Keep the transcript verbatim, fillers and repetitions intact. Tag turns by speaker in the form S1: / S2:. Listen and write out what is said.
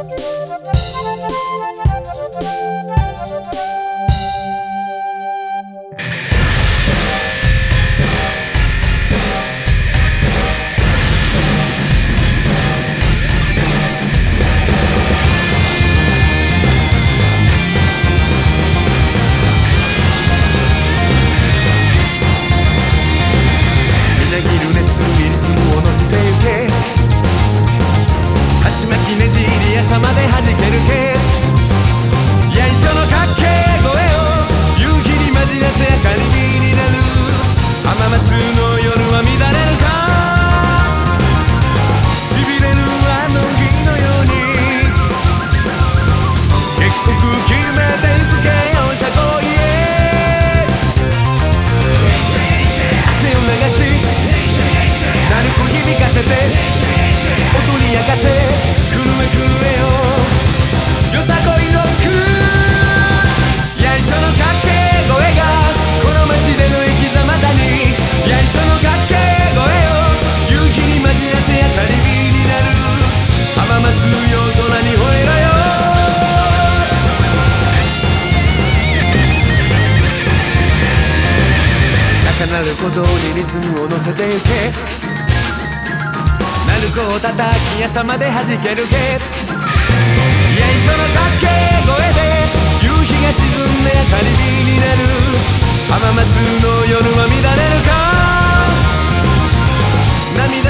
S1: 朝まで弾けるけやいしょのかっけえ声を夕日に混じらせ明かり火になる浜松の夜は乱れるかしびれるあの日のように結局決めていくけよ車庫へ汗を流し鳴子響かせて音に焼かせ震え震えよよさこいロックやいしょのかっけえ声がこの街での生き様だにやいしょのかっけえ声を夕日に混じらせ明かり火になる浜松よ空に吠えろよ高鳴る鼓動にリズムを乗せてゆけ鳴子を叩き朝まで弾けるけやいしょのかっけえ声で夕日が沈んで明かり火になる浜松の夜は乱れるか涙